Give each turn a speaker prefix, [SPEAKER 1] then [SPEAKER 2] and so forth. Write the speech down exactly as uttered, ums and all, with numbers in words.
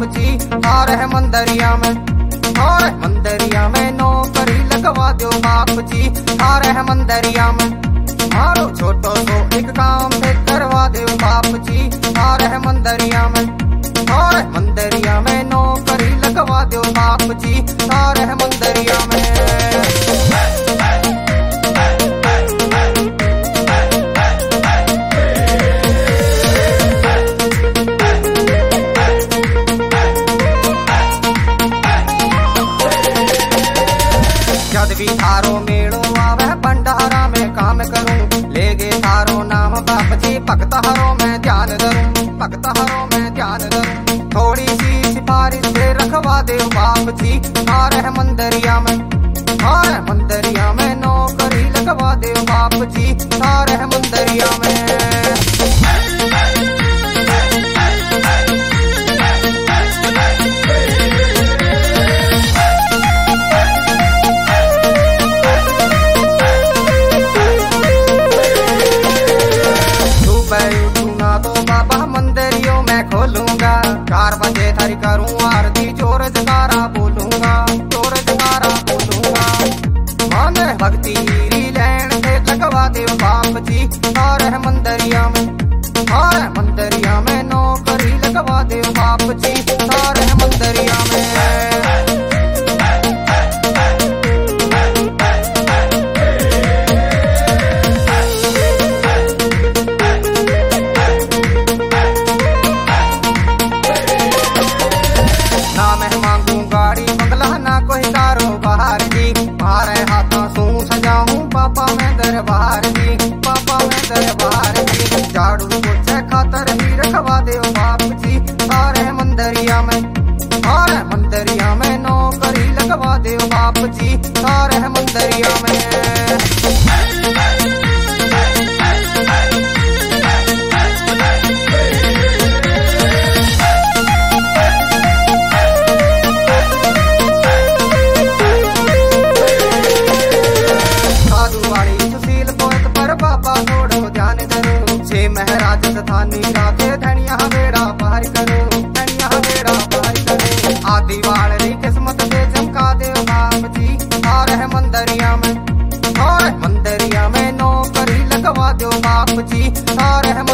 [SPEAKER 1] जी और है मंदरिया में, और मंदरिया में नौकरी लगवा दो बाप जी और है मंदरिया में। मारो छोटो सो एक काम से करवा दो बाप जी और है मंदरिया में, और मंदरिया में नौकरी लगवा दो बाप जी और है मंदरिया में। जद भी थारो मेड़ो आवे भंडारा में काम करूं, लेगे थारो नाम बाप जी भक्त हरो में ध्यान धरूं, भक्त हरो में ध्यान धरूं। थोड़ी सी सिफारिश से रखवा दे बाप जी और है मंदरिया में, और मंदरिया में नौकरी लगवा दे बाप जी और है मंदरिया में। तो बाबा मंदिरियों में खोलूंगा, चार बजे थारी करूं आरती, चोर जगारा बोलूंगा, चोर जगारा बोलूंगा। मन भक्ति लैन से लगवा दे बाप जी और है मंदरिया में, और मंदरिया में नौकरी लगवा दे बाप जी और है मंदरिया में। ना मैं मांगू गाड़ी बंगला ना कोई कारोबार जी, मारे हाथों सू सजाऊं पापा मैं दरबार जी, पापा मैं दरबार जी। झाड़ू पोछे खातर ही रखवा दे बाप जी और है मंदरिया में, और मंदरिया में नौकरी लगवा दे बाप जी और है मंदरिया में। बाबा थोड़ो ध्यान करो, छे महराज स्थानी राधे धनिया बेड़ा पार करो, धनिया बेड़ा पार करो। आदि वाली किस्मत से चमका दे बाप जी और है मंदरिया में, और मंदरिया में नौकरी लगवा दो बाप जी और है